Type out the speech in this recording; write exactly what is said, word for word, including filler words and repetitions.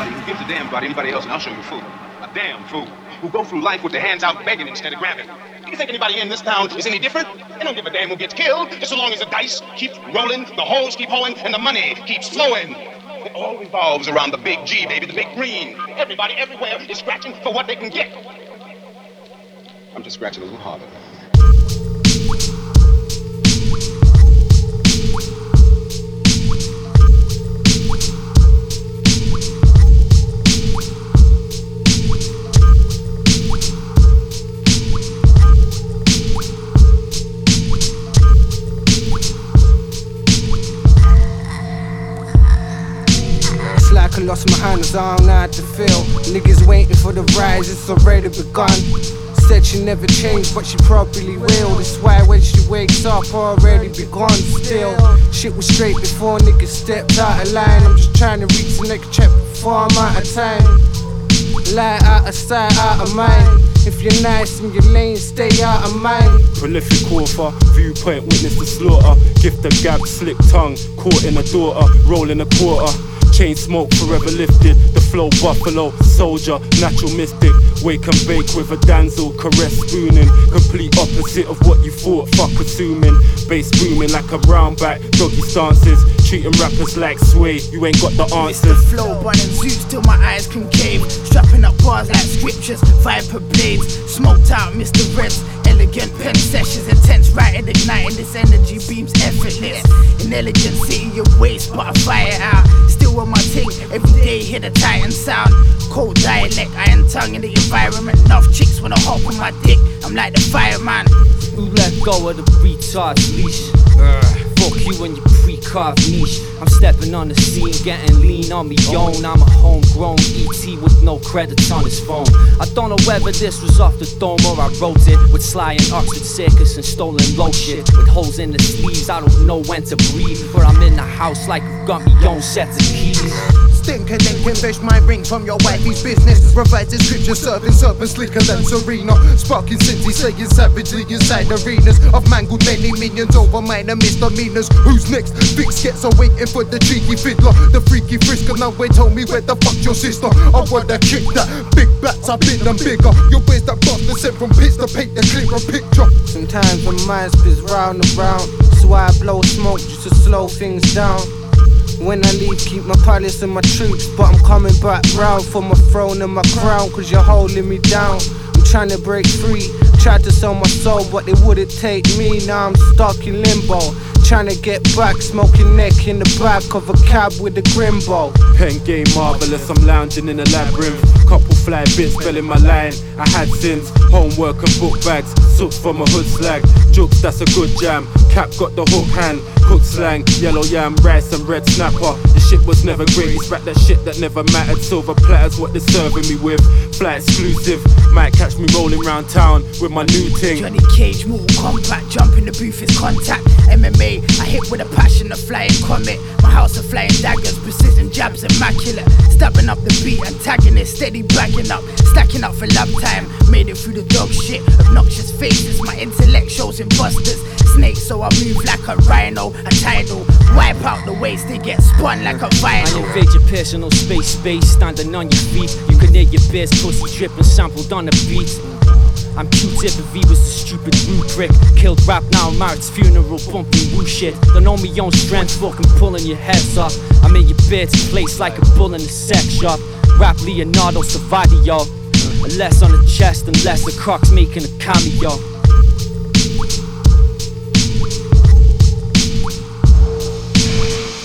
somebody who gives a damn about anybody else, and I'll show you a fool. A damn fool who go through life with their hands out begging instead of grabbing. Do you think anybody in this town is any different? They don't give a damn who gets killed, just so long as the dice keep rolling, the holes keep hoeing, and the money keeps flowing. It all revolves around the big G, baby, the big green. Everybody everywhere is scratching for what they can get. I'm just scratching a little harder. I lost my hands, I don't know how to feel. Niggas waiting for the rise, it's already begun. Said she never changed, but she probably will. That's why when she wakes up, already begun still. Shit was straight before niggas stepped out of line. I'm just trying to reach the next check before I'm out of time. Light out of sight, out of mind. If you're nice in your lane, stay out of mine. Prolific author, viewpoint, witness the slaughter. Gift of gab, slick tongue, caught in a daughter, rolling a quarter. Chain smoke forever lifted, the flow buffalo, soldier, natural mystic. Wake and bake with a damsel, caress spooning. Complete opposite of what you thought, fuck assuming. Bass booming like a brown back, doggy stances. Treating rappers like sway, you ain't got the answers. Mister Flow, running Zeus till my eyes concave. Strapping up bars like scriptures, viper blades. Smoked out Mister Reds, elegant pen sessions. Intense writing, igniting this energy beams effortless. Inelegant city your waste, but I fire out. Still on my ting, every day hear the Titan sound. Cold dialect, iron tongue in the environment. Enough chicks wanna hop on my dick, I'm like the fireman. Who let go of the retard's leash? Urgh. Fuck you and your pre-carved niche. I'm stepping on the scene, getting lean on me own. I'm a homegrown E T with no credits on his phone. I don't know whether this was off the dome or I wrote it. With Sly and Oxford Circus and stolen low shit. With holes in the sleeves, I don't know when to breathe. But I'm in the house like I've got me own set of keys. Stinker Lincoln, fish my ring from your wifey's business. Revise the scripture, serving serpents slicker than Serena. Sparking Cincy, saying savagely inside arenas of mangled many minions over minor misdemeanors. Who's next? Vix gets are waiting for the cheeky fiddler. The freaky frisker, now wait, told me where the fuck your sister. I wanna kick that. Big bats, I've been them bigger. Your boys that bastard sent from pits to paint the clearer picture. Sometimes my mind spins round and round, so I blow smoke just to slow things down. When I leave, keep my palace and my troops, but I'm coming back round for my throne and my crown, cause you're holding me down. I'm trying to break free, tried to sell my soul, but they wouldn't take me. Now I'm stuck in limbo, trying to get back, smoking neck in the back of a cab with a grimbo. Pen game marvelous, I'm lounging in a labyrinth. Couple fly bits spelling my line. I had sins, homework and book bags. Soot from a hood slag, jokes that's a good jam. Cap got the hook hand, cook slang. Yellow yam, rice and red snapper. The shit was never great, it's back that shit that never mattered. Silver platters what they're serving me with. Fly exclusive, might catch me rolling round town with my new ting. Johnny Cage, Mortal Kombat, jump in the booth is contact. M M A, I hit with a passion, a flying comet. My house of flying daggers, precision jabs immaculate. Stabbing up the beat, antagonist, steady backing up. Stacking up for lab time, made it through the dog shit. Obnoxious faces, my intellect shows imposters. Snakes, so I move like a rhino, a tidal. Wipe out the waves, they get spun like a vinyl. I invade your personal space, space, standing on your feet. You can hear your bear's pussy dripping, sampled on the beat. I'm Q-Tip and V was the stupid rude prick. Killed rap, now I'm at its funeral, bumping woo shit. Don't know me own strength, fucking pulling your heads off. I'm in your bed's place like a bull in a sex shop. Rap Leonardo Savadio. A less on the chest and less the croc's making a cameo.